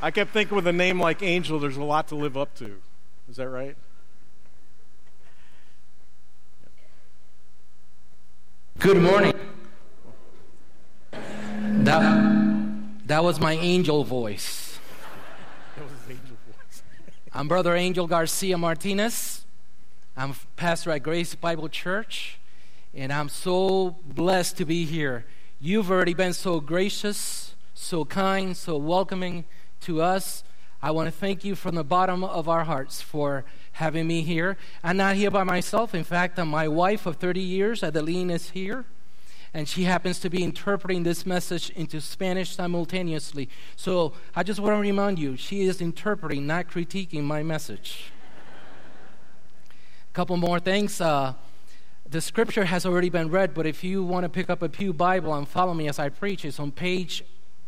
I kept thinking with a name like Angel, there's a lot to live up to. Is that right? Good morning. That was my angel voice. That was his angel voice. I'm Brother Angel Garcia Martinez. I'm pastor at Grace Bible Church, and I'm so blessed to be here. You've already been so gracious, so kind, so welcoming to us. I want to thank you from the bottom of our hearts for having me here. I'm not here by myself. In fact, my wife of 30 years, Adeline, is here, and she happens to be interpreting this message into Spanish simultaneously. So I just want to remind you, she is interpreting, not critiquing my message. A couple more things. The scripture has already been read, but if you want to pick up a pew Bible and follow me as I preach, it's on page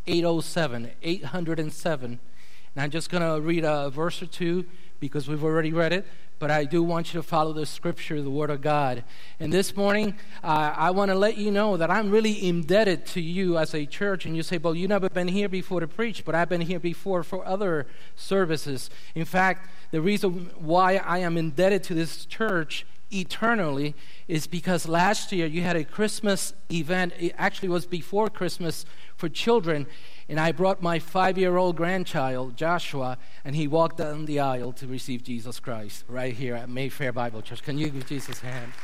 807. And I'm just going to read a verse or two because we've already read it, but I do want you to follow the scripture, the Word of God. And this morning, I want to let you know that I'm really indebted to you as a church. And you say, well, you've never been here before to preach, but I've been here before for other services. In fact, the reason why I am indebted to this church eternally is because last year you had a Christmas event. It actually was before Christmas for children, and I brought my 5-year-old grandchild, Joshua, and he walked down the aisle to receive Jesus Christ right here at Mayfair Bible Church. Can you give Jesus a hand?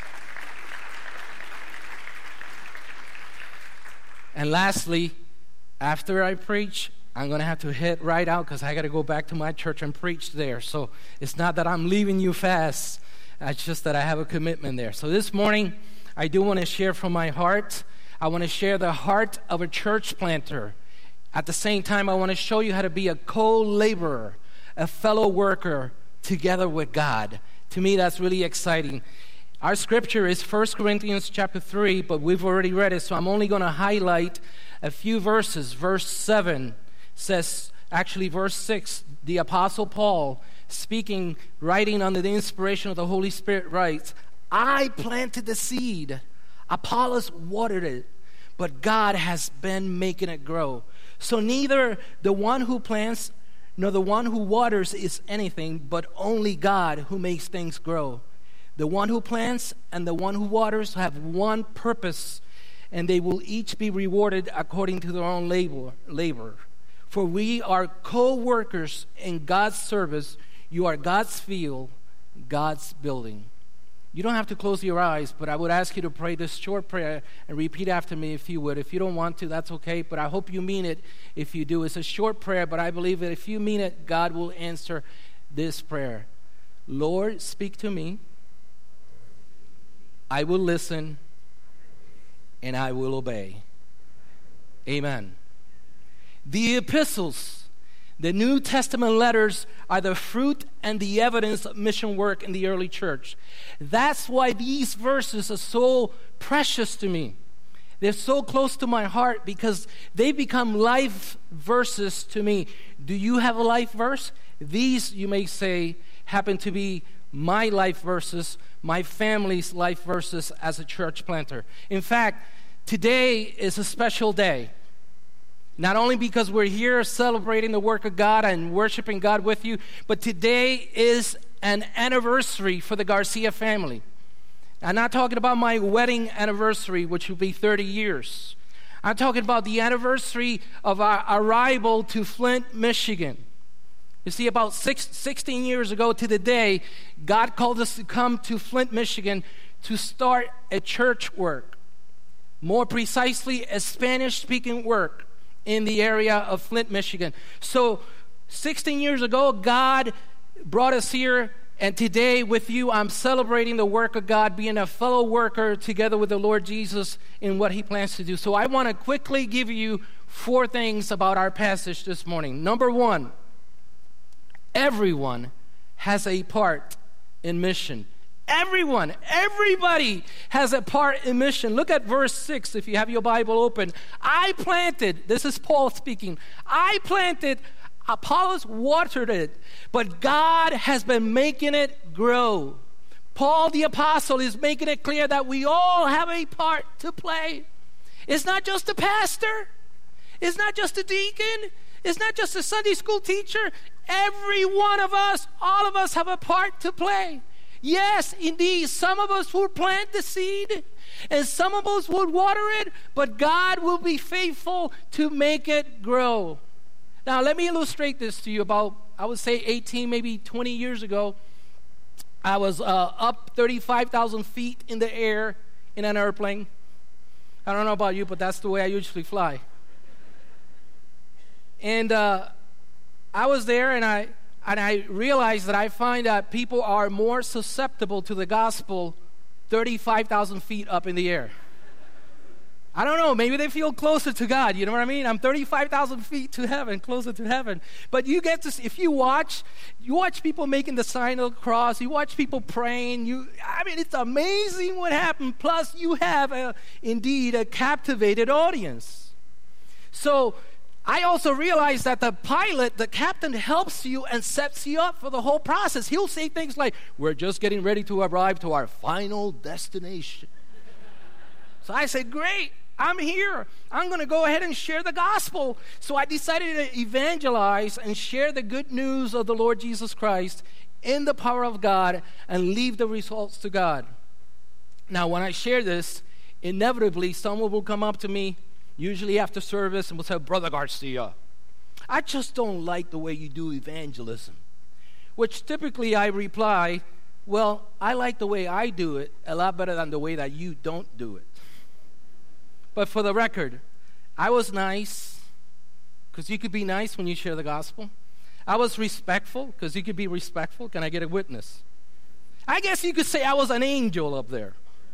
And lastly, after I preach, I'm going to have to head right out because I got to go back to my church and preach there. So it's not that I'm leaving you fast. It's just that I have a commitment there. So this morning, I do want to share from my heart. I want to share the heart of a church planter. At the same time, I want to show you how to be a co-laborer, a fellow worker together with God. To me, that's really exciting. Our scripture is 1 Corinthians chapter 3, but we've already read it, so I'm only going to highlight a few verses. Verse 7 says, actually verse 6, the Apostle Paul, speaking, writing under the inspiration of the Holy Spirit, writes, I planted the seed, Apollos watered it, but God has been making it grow. So neither the one who plants nor the one who waters is anything, but only God who makes things grow. The one who plants and the one who waters have one purpose, and they will each be rewarded according to their own labor. For we are co-workers in God's service. You are God's field, God's building. You don't have to close your eyes, but I would ask you to pray this short prayer and repeat after me if you would. If you don't want to, that's okay, but I hope you mean it if you do. It's a short prayer, but I believe that if you mean it, God will answer this prayer. Lord, speak to me. I will listen, and I will obey. Amen. The epistles, the New Testament letters, are the fruit and the evidence of mission work in the early church. That's why these verses are so precious to me. They're so close to my heart because they become life verses to me. Do you have a life verse? These, you may say, happen to be my life verses, my family's life verses as a church planter. In fact, today is a special day. Not only because we're here celebrating the work of God and worshiping God with you, but today is an anniversary for the Garcia family. I'm not talking about my wedding anniversary, which will be 30 years. I'm talking about the anniversary of our arrival to Flint, Michigan. You see, about 16 years ago to the day, God called us to come to Flint, Michigan to start a church work. More precisely, a Spanish-speaking work in the area of Flint, Michigan. So 16 years ago, God brought us here, and today with you, I'm celebrating the work of God, being a fellow worker together with the Lord Jesus in what He plans to do. So I want to quickly give you 4 things about our passage this morning. Number 1, everyone has a part in mission. Everyone, everybody has a part in mission. Look at verse 6 if you have your Bible open. I planted, this is Paul speaking, I planted, Apollos watered it, but God has been making it grow. Paul the apostle is making it clear that we all have a part to play. It's not just the pastor. It's not just the deacon. It's not just a Sunday school teacher. Every one of us, all of us have a part to play. Yes, indeed, some of us will plant the seed and some of us will water it, but God will be faithful to make it grow. Now, let me illustrate this to you. About, I would say 18, maybe 20 years ago, I was up 35,000 feet in the air in an airplane. I don't know about you, but that's the way I usually fly. And I was there, and I realized that I find that people are more susceptible to the gospel 35,000 feet up in the air. I don't know, maybe they feel closer to God, you know what I mean? I'm 35,000 feet to heaven, closer to heaven. But you get to see, if you watch people making the sign of the cross, you watch people praying, it's amazing what happened. Plus, you have, indeed, a captivated audience. So, I also realized that the pilot, the captain, helps you and sets you up for the whole process. He'll say things like, we're just getting ready to arrive to our final destination. So I said, great, I'm here. I'm going to go ahead and share the gospel. So I decided to evangelize and share the good news of the Lord Jesus Christ in the power of God and leave the results to God. Now, when I share this, inevitably someone will come up to me, usually after service, and will say, Brother Garcia, I just don't like the way you do evangelism. Which typically I reply, well, I like the way I do it a lot better than the way that you don't do it. But for the record, I was nice, because you could be nice when you share the gospel. I was respectful, because you could be respectful. Can I get a witness? I guess you could say I was an angel up there.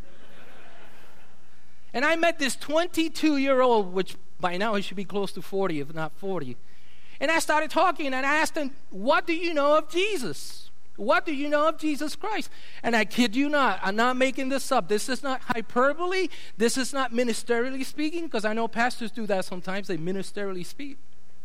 And I met this 22-year-old, which by now he should be close to 40, if not 40. And I started talking, and I asked him, what do you know of Jesus? What do you know of Jesus Christ? And I kid you not, I'm not making this up. This is not hyperbole. This is not ministerially speaking, because I know pastors do that sometimes. They ministerially speak.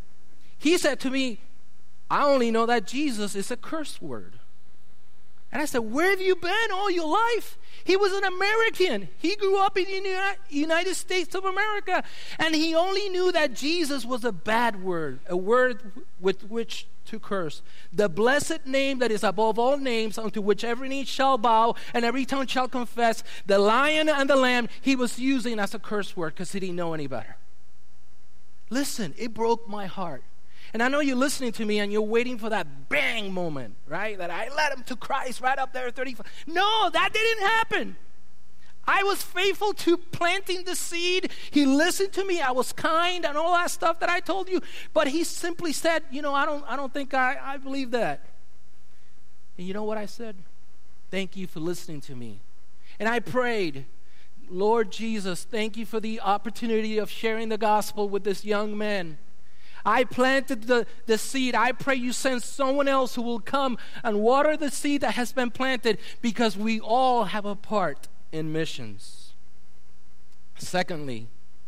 He said to me, I only know that Jesus is a curse word. And I said, where have you been all your life? He was an American. He grew up in the United States of America. And he only knew that Jesus was a bad word, a word with which to curse. The blessed name that is above all names, unto which every knee shall bow and every tongue shall confess, the Lion and the Lamb, he was using as a curse word because he didn't know any better. Listen, it broke my heart. And I know you're listening to me and you're waiting for that bang moment, right? That I led him to Christ right up there at 35. No, that didn't happen. I was faithful to planting the seed. He listened to me. I was kind and all that stuff that I told you. But he simply said, I don't think I believe that. And you know what I said? Thank you for listening to me. And I prayed, Lord Jesus, thank you for the opportunity of sharing the gospel with this young man. I planted the seed. I pray you send someone else who will come and water the seed that has been planted, because we all have a part in missions. Secondly,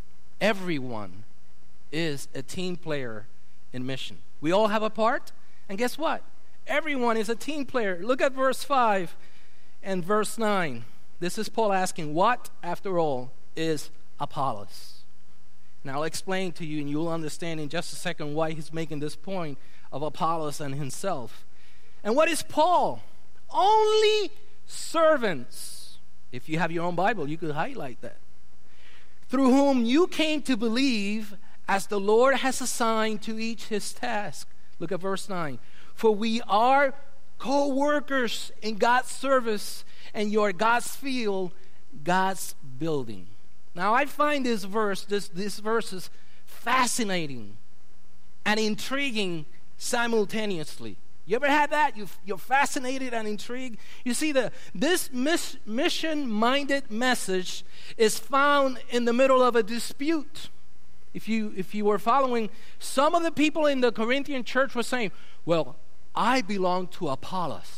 everyone is a team player in mission. We all have a part, and guess what? Everyone is a team player. Look at verse 5 and verse 9. This is Paul asking, what, after all, is Apollos? Now I'll explain to you, and you'll understand in just a second why he's making this point of Apollos and himself. And what is Paul? Only servants. If you have your own Bible, you could highlight that. Through whom you came to believe, as the Lord has assigned to each his task. Look at verse 9. For we are co-workers in God's service, and you're God's field, God's building. Now, I find this verse is fascinating and intriguing simultaneously. You ever had that? You're fascinated and intrigued? You see, this mission-minded message is found in the middle of a dispute. If you were following, some of the people in the Corinthian church were saying, well, I belong to Apollos.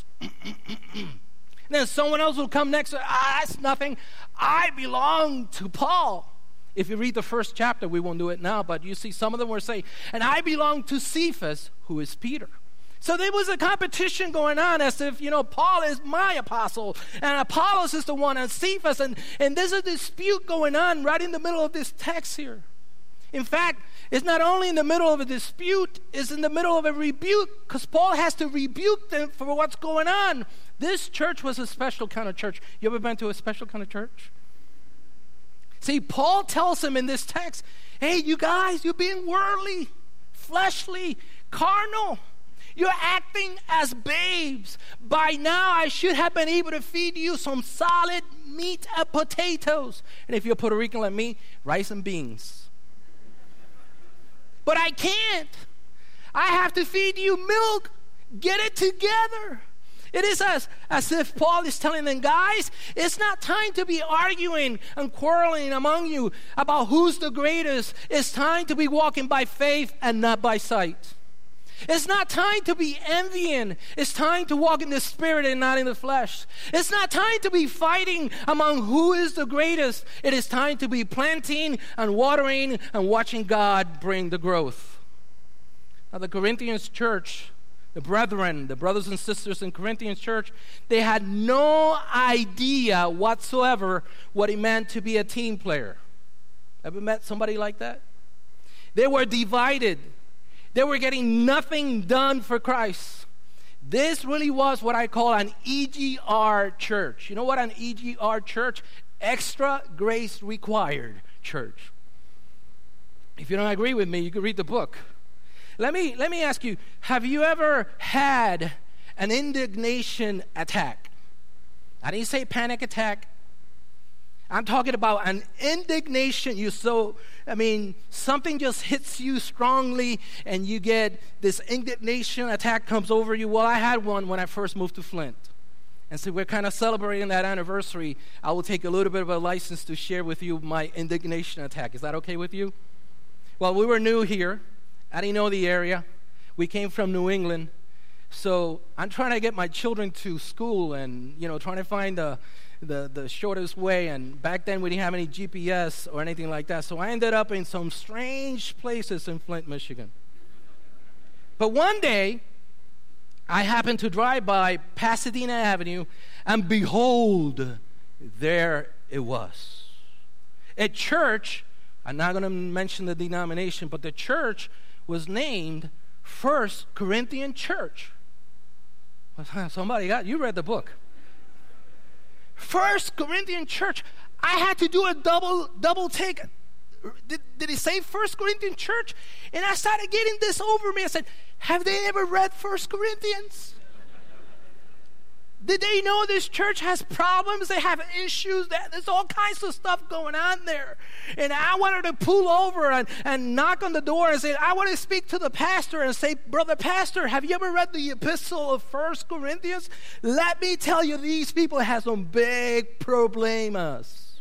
And then someone else will come next. That's nothing. I belong to Paul. If you read the first chapter, we won't do it now, but you see some of them were saying, and I belong to Cephas, who is Peter. So there was a competition going on as if, Paul is my apostle, and Apollos is the one, and Cephas, and there's a dispute going on right in the middle of this text here. In fact, it's not only in the middle of a dispute, it's in the middle of a rebuke, because Paul has to rebuke them for what's going on. This church was a special kind of church. You ever been to a special kind of church? See, Paul tells them in this text, hey, you guys, you're being worldly, fleshly, carnal. You're acting as babes. By now, I should have been able to feed you some solid meat and potatoes. And if you're Puerto Rican like me, rice and beans. But I can't. I have to feed you milk. Get it together. It is as if Paul is telling them, guys, it's not time to be arguing and quarreling among you about who's the greatest. It's time to be walking by faith and not by sight. It's not time to be envying. It's time to walk in the spirit and not in the flesh. It's not time to be fighting among who is the greatest. It is time to be planting and watering and watching God bring the growth. Now the Corinthians church, the brethren, the brothers and sisters in Corinthians church, they had no idea whatsoever what it meant to be a team player. Ever met somebody like that? They were divided. They were getting nothing done for Christ. This really was what I call an EGR church. You know what an EGR church? Extra grace required church. If you don't agree with me, you can read the book. Let me ask you, have you ever had an indignation attack? I didn't say panic attack. I'm talking about an indignation. Something just hits you strongly and you get this indignation attack comes over you. Well, I had one when I first moved to Flint. And so we're kind of celebrating that anniversary. I will take a little bit of a license to share with you my indignation attack. Is that okay with you? Well, we were new here. I didn't know the area. We came from New England. So I'm trying to get my children to school and, trying to find the shortest way. And back then we didn't have any GPS or anything like that. So I ended up in some strange places in Flint, Michigan. But one day, I happened to drive by Pasadena Avenue, and behold, there it was. A church, I'm not going to mention the denomination, but the church was named First Corinthian Church. Somebody you read the book. First Corinthian Church. I had to do a double take. Did it say First Corinthian Church? And I started getting this over me. I said, have they ever read First Corinthians? Did they know this church has problems? They have issues. There's all kinds of stuff going on there. And I wanted to pull over and knock on the door and say, I want to speak to the pastor and say, Brother Pastor, have you ever read the epistle of First Corinthians? Let me tell you, these people have some big problemas.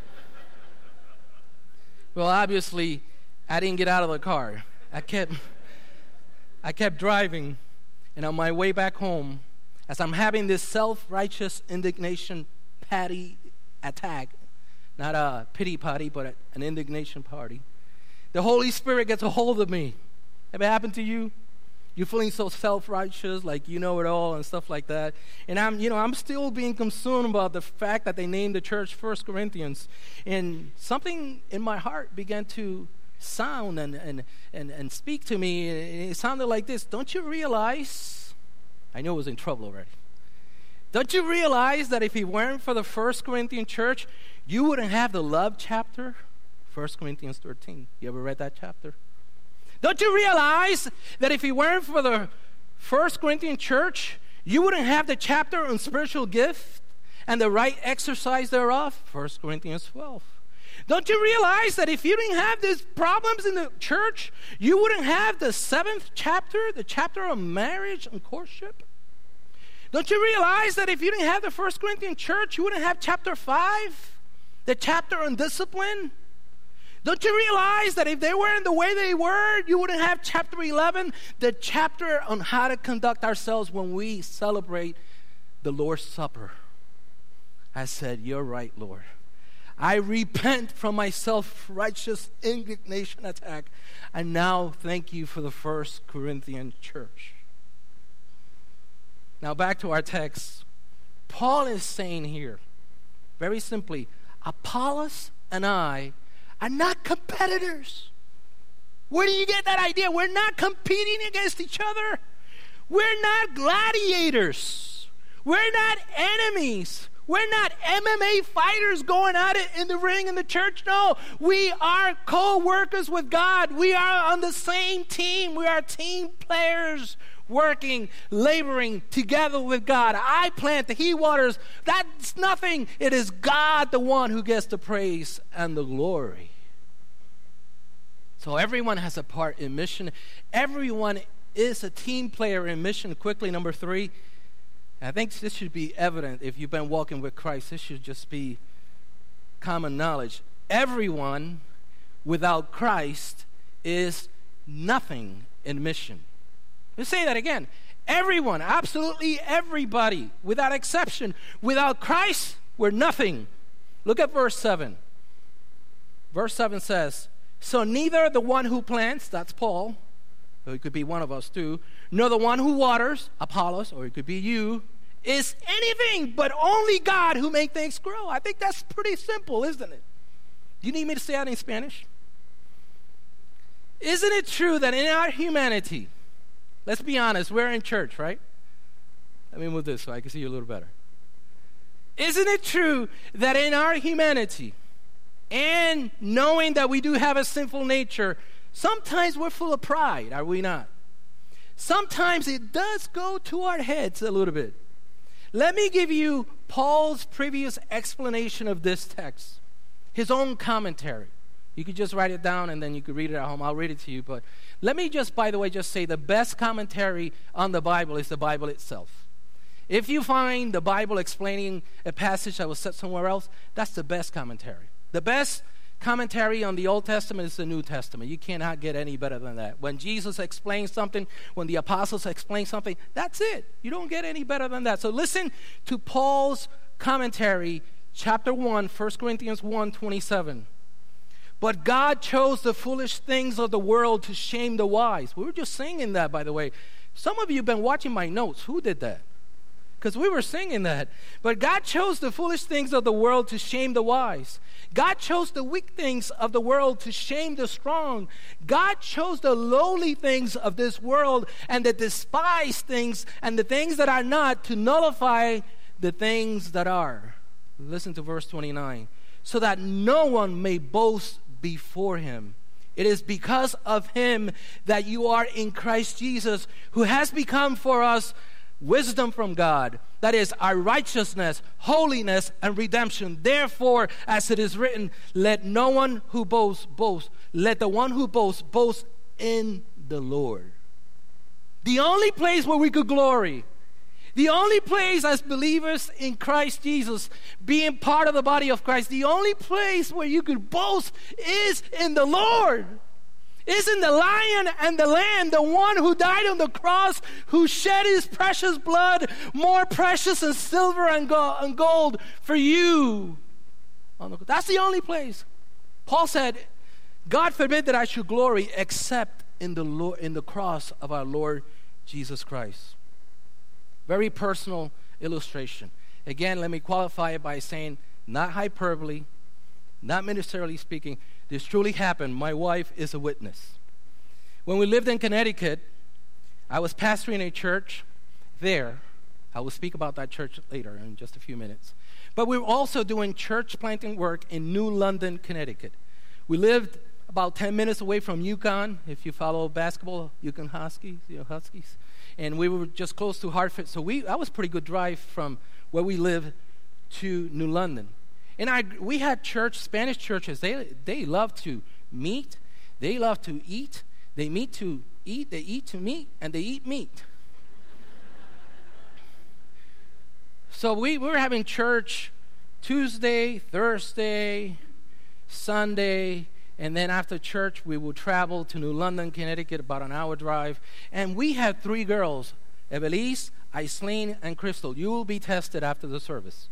Well, obviously, I didn't get out of the car. I kept driving, and on my way back home, as I'm having this self-righteous indignation patty attack, not a pity party, but an indignation party, the Holy Spirit gets a hold of me. Ever happened to you? You're feeling so self-righteous, like you know it all and stuff like that. And I'm still being consumed about the fact that they named the church First Corinthians. And something in my heart began to sound and speak to me. It sounded like this. Don't you realize? I knew I was in trouble already. Don't you realize that if it weren't for the First Corinthian church, you wouldn't have the love chapter? 1 Corinthians 13. You ever read that chapter? Don't you realize that if it weren't for the First Corinthian church, you wouldn't have the chapter on spiritual gift and the right exercise thereof? 1 Corinthians 12. Don't you realize that if you didn't have these problems in the church, you wouldn't have the 7th chapter, the chapter on marriage and courtship? Don't you realize that if you didn't have the 1 Corinthian church, you wouldn't have chapter 5, the chapter on discipline? Don't you realize that if they weren't the way they were, you wouldn't have chapter 11, the chapter on how to conduct ourselves when we celebrate the Lord's Supper? I said, you're right, Lord. I repent from my self-righteous indignation attack. And now thank you for the First Corinthian church. Now back to our text. Paul is saying here, very simply, Apollos and I are not competitors. Where do you get that idea? We're not competing against each other. We're not gladiators. We're not enemies. We're not MMA fighters going at it in the ring in the church. No, we are co-workers with God. We are on the same team. We are team players working, laboring together with God. I plant, He waters. That's nothing. It is God, the one who gets the praise and the glory. So everyone has a part in mission. Everyone is a team player in mission. Quickly, number 3. I think this should be evident if you've been walking with Christ. This should just be common knowledge. Everyone without Christ is nothing in mission. Let's say that again. Everyone, absolutely everybody, without exception, without Christ, we're nothing. Look at verse 7. Verse 7 says, so neither the one who plants, that's Paul, or it could be one of us too, nor the one who waters, Apollos, or it could be you, is anything but only God who makes things grow. I think that's pretty simple, isn't it? Do you need me to say that in Spanish? Isn't it true that in our humanity, let's be honest, we're in church, right? Let me move this so I can see you a little better. Isn't it true that in our humanity, and knowing that we do have a sinful nature, sometimes we're full of pride, are we not? Sometimes it does go to our heads a little bit. Let me give you Paul's previous explanation of this text, his own commentary. You could just write it down and then you could read it at home. I'll read it to you. But let me just, by the way, just say the best commentary on the Bible is the Bible itself. If you find the Bible explaining a passage that was set somewhere else, that's the best commentary. The best commentary on the Old Testament is the New Testament. You cannot get any better than that. When Jesus explains something, when the apostles explain something, that's it. You don't get any better than that. So listen to Paul's commentary, chapter 1, 1 Corinthians 1:27. But God chose the foolish things of the world to shame the wise. We were just singing that, by the way. Some of you have been watching my notes. Who did that? Because we were singing that. But God chose the foolish things of the world to shame the wise. God chose the weak things of the world to shame the strong. God chose the lowly things of this world and the despised things and the things that are not to nullify the things that are. Listen to verse 29. So that no one may boast before him. It is because of him that you are in Christ Jesus, who has become for us wisdom from God, that is our righteousness, holiness, and redemption. Therefore, as it is written, let no one who boasts boast. Let the one who boasts boast in the Lord. The only place where we could glory, the only place as believers in Christ Jesus, being part of the body of Christ, the only place where you could boast is in the Lord. Is in the Lion and the Lamb, the one who died on the cross, who shed his precious blood, more precious than silver and gold for you. That's the only place. Paul said, God forbid that I should glory except in the cross of our Lord Jesus Christ. Very personal illustration. Again, let me qualify it by saying, not hyperbole, not ministerially speaking. This truly happened. My wife is a witness. When we lived in Connecticut, I was pastoring a church there. I will speak about that church later in just a few minutes. But we were also doing church planting work in New London, Connecticut. We lived about 10 minutes away from UConn, if you follow basketball, UConn Huskies. And we were just close to Hartford. So that was a pretty good drive from where we lived to New London. And we had Spanish churches. They love to meet. They love to eat. They meet to eat. They eat to meet. And they eat meat. So we were having church Tuesday, Thursday, Sunday. And then after church, we would travel to New London, Connecticut, about an hour drive. And we had 3 girls, Evelise, Aislene, and Crystal. You will be tested after the service.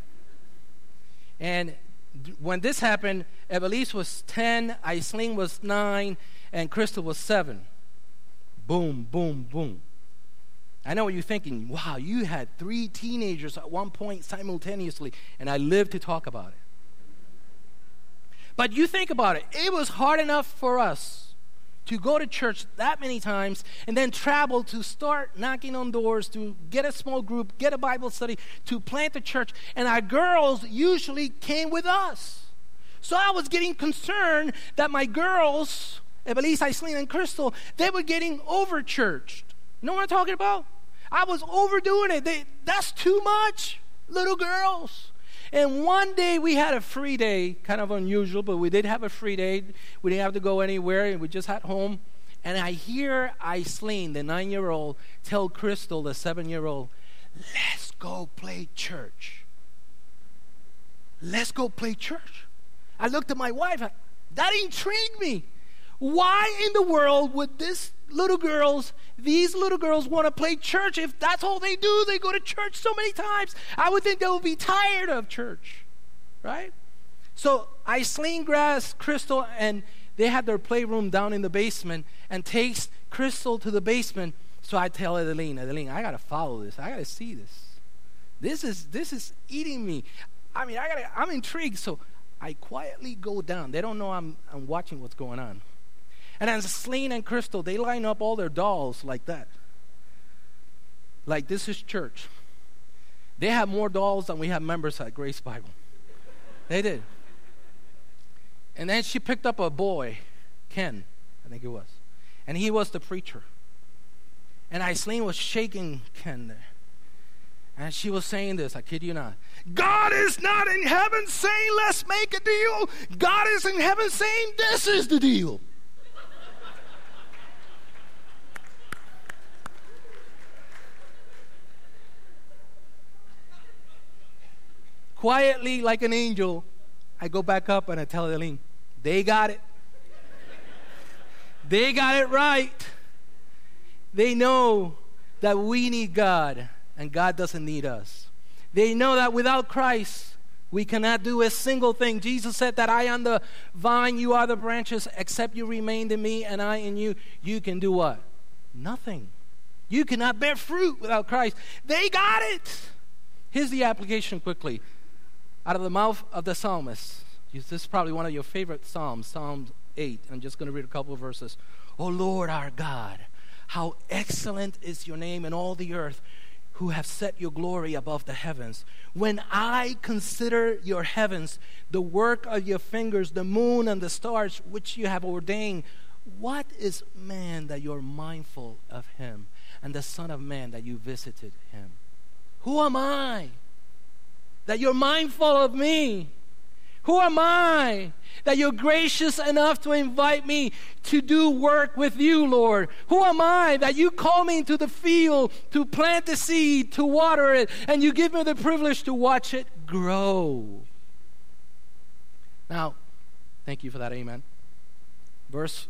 And when this happened, Evelise was 10, Aislene was 9, and Crystal was 7. Boom, boom, boom. I know what you're thinking. Wow, you had 3 teenagers at one point simultaneously, and I lived to talk about it. But you think about it. It was hard enough for us to go to church that many times and then travel to start knocking on doors, to get a small group, get a Bible study, to plant a church. And our girls usually came with us. So I was getting concerned that my girls, Evelise, Aislinn, and Crystal, they were getting over-churched. You know what I'm talking about? I was overdoing it. That's too much, little girls. And one day we had a free day, kind of unusual, but we did have a free day. We didn't have to go anywhere, and we just at home. And I hear Aislinn, the 9-year-old, tell Crystal, the 7-year-old, let's go play church. Let's go play church. I looked at my wife. That intrigued me. Why in the world would these little girls want to play church if that's all they do? They go to church so many times. I would think they would be tired of church, right? So Aislinn grabs Crystal, and they had their playroom down in the basement, and takes Crystal to the basement. So I tell Adeline, I got to follow this. I got to see this. This is eating me. I mean, I'm intrigued. So I quietly go down. They don't know I'm watching what's going on. And as Aislinn and Crystal, they line up all their dolls like that. Like this is church. They have more dolls than we have members at Grace Bible. They did. And then she picked up a boy, Ken, I think it was. And he was the preacher. And Aislinn was shaking Ken there. And she was saying this, I kid you not. God is not in heaven saying, let's make a deal. God is in heaven saying, this is the deal. Quietly, like an angel, I go back up and I tell Adeline, they got it. They got it right. They know that we need God and God doesn't need us. They know that without Christ, we cannot do a single thing. Jesus said that I am the vine, you are the branches, except you remain in me and I in you. You can do what? Nothing. You cannot bear fruit without Christ. They got it. Here's the application quickly. Out of the mouth of the psalmist. This is probably one of your favorite psalms, Psalm 8. I'm just going to read a couple of verses. O Lord our God, how excellent is your name in all the earth, who have set your glory above the heavens. When I consider your heavens, the work of your fingers, the moon and the stars which you have ordained, what is man that you're mindful of him, and the Son of Man that you visited him? Who am I that you're mindful of me? Who am I that you're gracious enough to invite me to do work with you, Lord? Who am I that you call me into the field to plant the seed, to water it, and you give me the privilege to watch it grow? Now, thank you for that, amen. Verse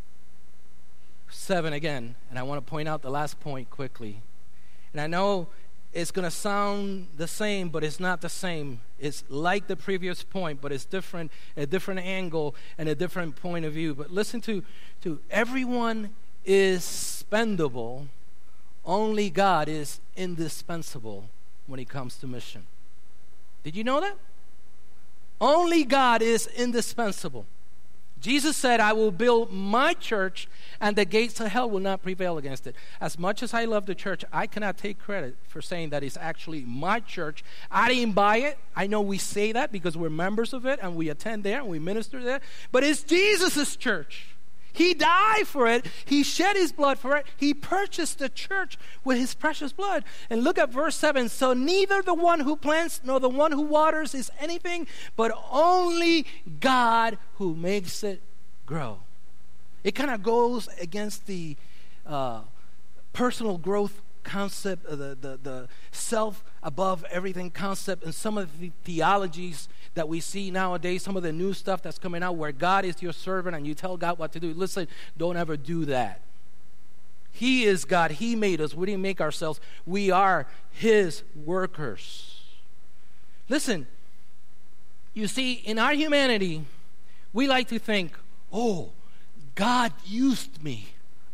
7 again, and I want to point out the last point quickly. And I know it's going to sound the same, but it's not the same. It's like the previous point, but it's different, a different angle and a different point of view. But listen to everyone is spendable. Only God is indispensable when it comes to mission. Did you know that? Only God is indispensable. Jesus said, I will build my church and the gates of hell will not prevail against it. As much as I love the church, I cannot take credit for saying that it's actually my church. I didn't buy it. I know we say that because we're members of it and we attend there and we minister there. But it's Jesus' church. He died for it. He shed his blood for it. He purchased the church with his precious blood. And look at verse 7. So neither the one who plants nor the one who waters is anything, but only God who makes it grow. It kind of goes against the personal growth concept, the self above everything concept, and some of the theologies that we see nowadays, some of the new stuff that's coming out where God is your servant and you tell God what to do. Listen, don't ever do that. He is God. He made us. We didn't make ourselves. We are his workers. Listen, you see, in our humanity, we like to think, oh, God used me.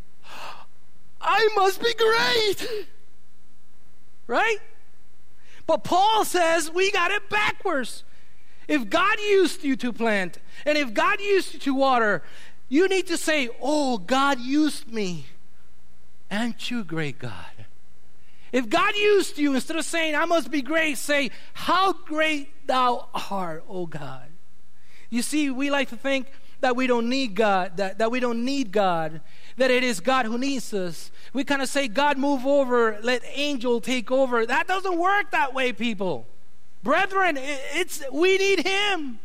I must be great. Right? But Paul says we got it backwards. If God used you to plant, and if God used you to water, You need to say, oh, God used me. Aren't you great, God? If God used you, instead of saying, I must be great, say, how great thou art, oh God. You see, we like to think that we don't need God, that we don't need God, that it is God who needs us. We kind of say, God, move over, let angel take over. That doesn't work that way, people. Brethren, we need Him.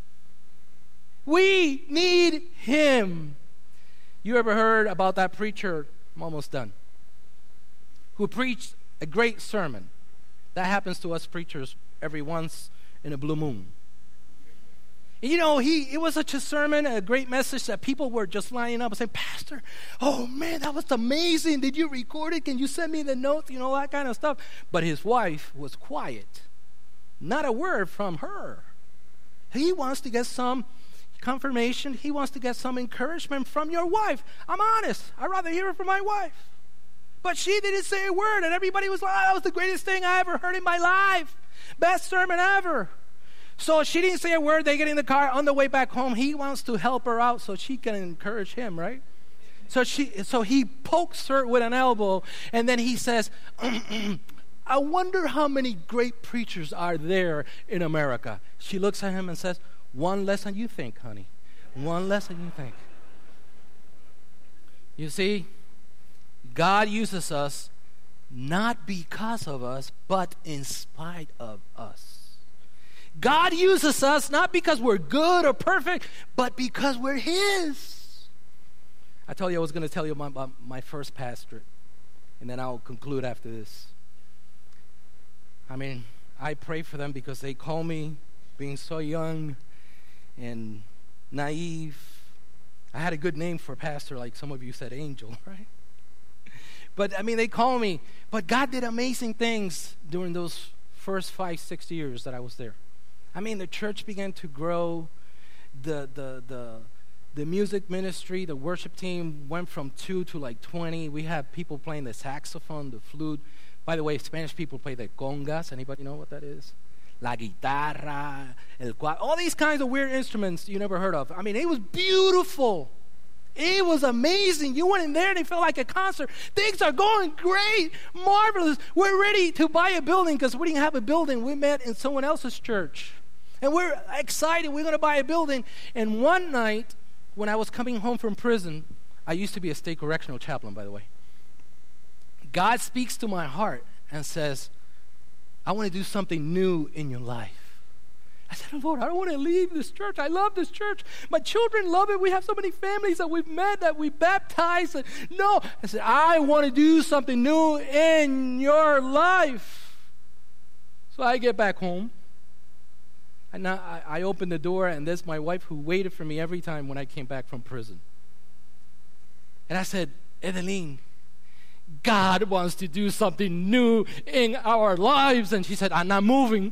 We need Him. You ever heard about that preacher, I'm almost done, who preached a great sermon? That happens to us preachers every once in a blue moon. And you know, it was such a sermon, a great message, that people were just lining up and saying, Pastor, oh man, that was amazing. Did you record it? Can you send me the notes? You know, that kind of stuff. But his wife was quiet. Not a word from her. He wants to get some confirmation. He wants to get some encouragement from your wife. I'm honest. I'd rather hear it from my wife. But she didn't say a word, and everybody was like, oh, that was the greatest thing I ever heard in my life. Best sermon ever. So she didn't say a word. They get in the car. On the way back home, he wants to help her out so she can encourage him, right? So he pokes her with an elbow, and then he says, I wonder how many great preachers are there in America. She looks at him and says, one less than you think, honey. One less than you think. You see, God uses us not because of us, but in spite of us. God uses us not because we're good or perfect, but because we're His. I told you I was going to tell you about my first pastorate, and then I'll conclude after this. I mean, I pray for them because they call me being so young and naive. I had a good name for a pastor, like some of you said, Angel, right? But, I mean, they call me. But God did amazing things during those first 5-6 years that I was there. I mean, the church began to grow. The music ministry, the worship team went from 2 to like 20. We had people playing the saxophone, the flute. By the way, Spanish people play the congas. Anybody know what that is? La guitarra, el cuatro, all these kinds of weird instruments you never heard of. I mean, it was beautiful. It was amazing. You went in there and it felt like a concert. Things are going great, marvelous. We're ready to buy a building because we didn't have a building. We met in someone else's church. And we're excited. We're going to buy a building. And one night, when I was coming home from prison, I used to be a state correctional chaplain, by the way. God speaks to my heart and says, I want to do something new in your life. I said, Lord, I don't want to leave this church. I love this church. My children love it. We have so many families that we've met, that we baptized. No. I said, I want to do something new in your life. So I get back home. And I opened the door, and there's my wife who waited for me every time when I came back from prison. And I said, Edeline, God wants to do something new in our lives. And she said, I'm not moving.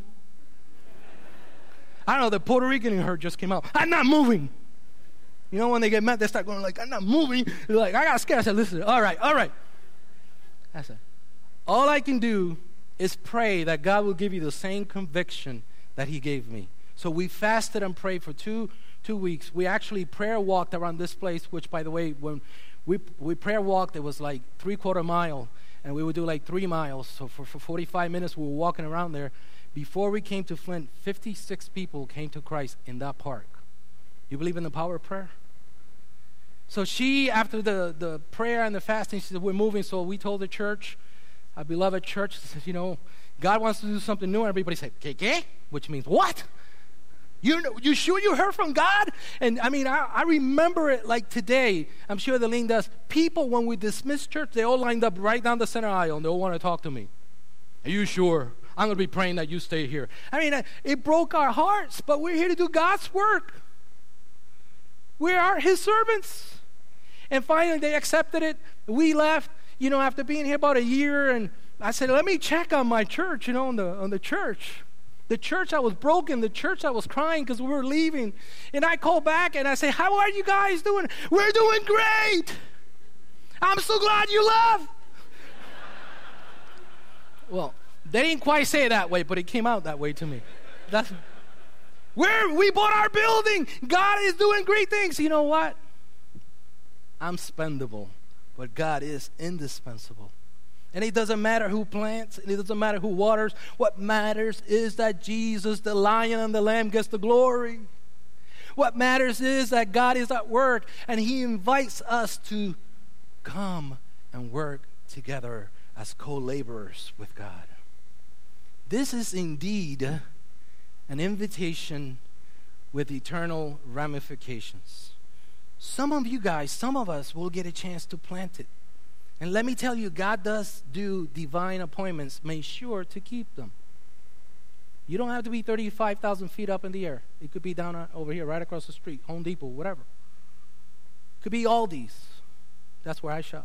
I don't know, the Puerto Rican in her just came out. I'm not moving. You know, when they get mad, they start going like, I'm not moving. They're like, I got scared. I said, listen, all right. I said, all I can do is pray that God will give you the same conviction that He gave me. So we fasted and prayed for two weeks. We actually prayer walked around this place, which, by the way, when we prayer walked, it was like 3/4 mile, and we would do like 3 miles. So for 45 minutes, we were walking around there. Before we came to Flint, 56 people came to Christ in that park. You believe in the power of prayer? So she, after the prayer and the fasting, she said, we're moving. So we told the church, our beloved church, said, you know, God wants to do something new. And everybody said, ¿Qué? Which means, what? You sure you heard from God? And I mean, I remember it like today. I'm sure the link does. People, when we dismissed church, they all lined up right down the center aisle, and they all want to talk to me. Are you sure? I'm going to be praying that you stay here. I mean, it broke our hearts, but we're here to do God's work. We are His servants. And finally, they accepted it. We left, you know, after being here about a year, and I said, let me check on my church, you know, on the church. The church that was broken, the church that was crying because we were leaving. And I call back and I say, how are you guys doing? We're doing great. I'm so glad you left. Well, they didn't quite say it that way, but it came out that way to me. We bought our building. God is doing great things. You know what? I'm spendable, but God is indispensable. And it doesn't matter who plants, and it doesn't matter who waters. What matters is that Jesus, the Lion and the Lamb, gets the glory. What matters is that God is at work, and He invites us to come and work together as co-laborers with God. This is indeed an invitation with eternal ramifications. Some of you guys, some of us will get a chance to plant it. And let me tell you, God does do divine appointments. Make sure to keep them. You don't have to be 35,000 feet up in the air. It could be down over here, right across the street, Home Depot, whatever. Could be Aldi's. That's where I shop.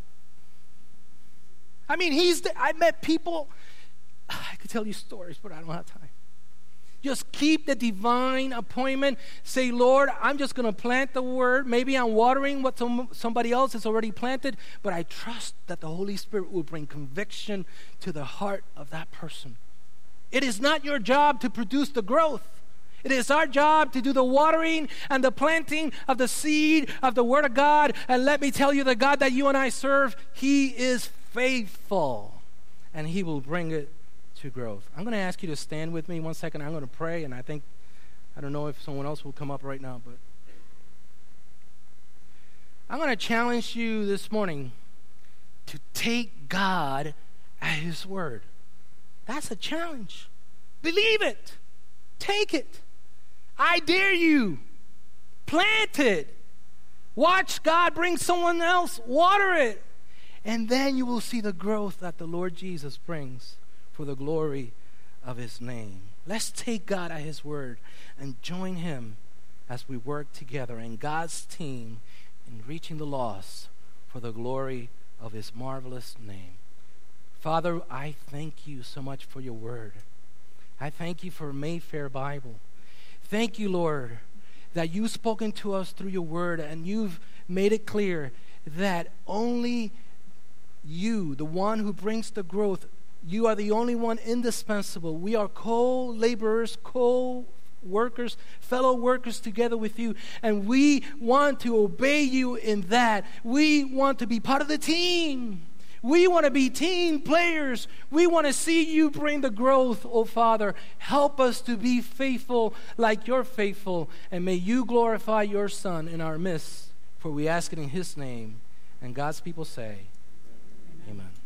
I mean, I met people, I could tell you stories, but I don't have time. Just keep the divine appointment. Say, Lord, I'm just going to plant the word. Maybe I'm watering what somebody else has already planted, but I trust that the Holy Spirit will bring conviction to the heart of that person. It is not your job to produce the growth. It is our job to do the watering and the planting of the seed of the Word of God. And let me tell you, the God that you and I serve, He is faithful, and He will bring it to growth. I'm going to ask you to stand with me 1 second. I'm going to pray, and I don't know if someone else will come up right now, but I'm going to challenge you this morning to take God at His word. That's a challenge. Believe it. Take it. I dare you. Plant it. Watch God bring someone else. Water it. And then you will see the growth that the Lord Jesus brings for the glory of His name. Let's take God at His word and join Him as we work together in God's team in reaching the lost for the glory of His marvelous name. Father, I thank You so much for Your word. I thank You for Mayfair Bible. Thank You, Lord, that You've spoken to us through Your word, and You've made it clear that only You, the one who brings the growth, You are the only one indispensable. We are co-laborers, co-workers, fellow workers together with You, and we want to obey You in that. We want to be part of the team. We want to be team players. We want to see You bring the growth, oh Father. Help us to be faithful like You're faithful, and may You glorify Your Son in our midst, for we ask it in His name. And God's people say, Amen.